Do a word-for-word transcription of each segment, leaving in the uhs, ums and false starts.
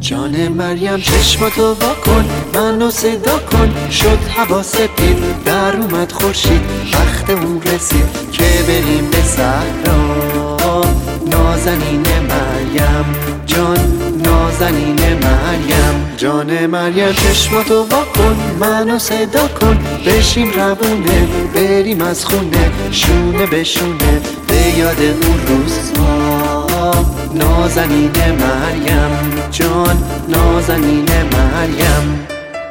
جان مریم چشماتو وا کن، منو صدا کن. شد هوا سپید، در اومد خورشید، وقت اون رسید که بریم به صحرا. نازنین مریم جان، نازنین مریم. جان مریم چشماتو وا کن، منو صدا کن. بشیم روونه، بریم از خونه، شونه به شونه، به یاد اون روزها. نازنین مریم جان، نازنین مریم.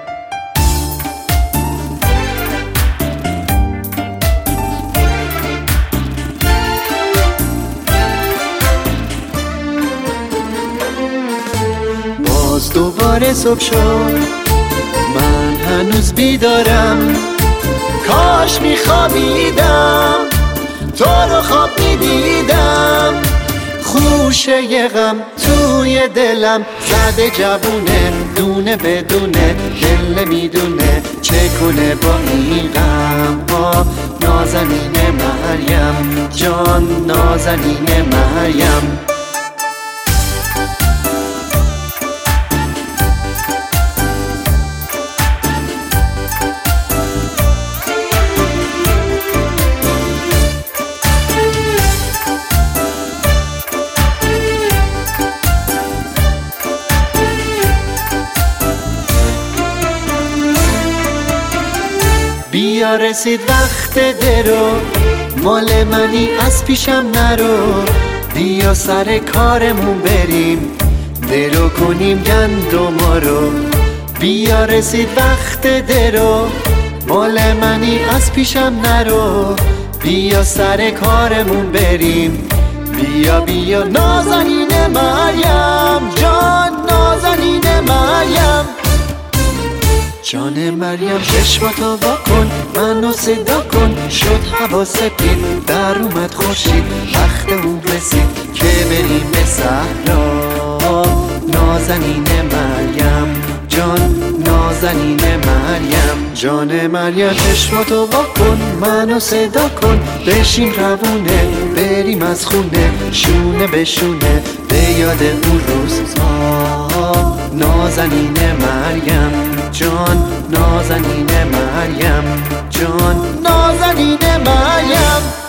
باز دوباره صبح شد، من هنوز بیدارم. کاش میخوابیدم، تو رو خواب میدیدم. خوشه غم توی دلم زده جوونه، دونه بدونه، دل میدونه چه کنه با این غم ها. نازنین مریم جان، نازنین مریم. بیا رسید وقت درو، مال منی از پیشم نرو. بیا سر کارمون بریم، درو کنیم گندما رو. بیا رسید وقت درو، مال منی از پیشم نرو. بیا سر کارمون بریم، بیا بیا نازنین مریم جان، نازنین مریم. جان مریم چشماتو وا کن، منو صدا کن. شد هوا سپید، در اومد خورشید، وقت اون رسید که بریم به صحرا. نازنین مریم جان، نازنین مریم. جان مریم چشماتو وا کن، منو صدا کن. بشیم روونه، بریم از خونه، شونه به شونه، به یاد اون روزها. نازنین مریم جان، نازنین مریم جان، نازنین مریم.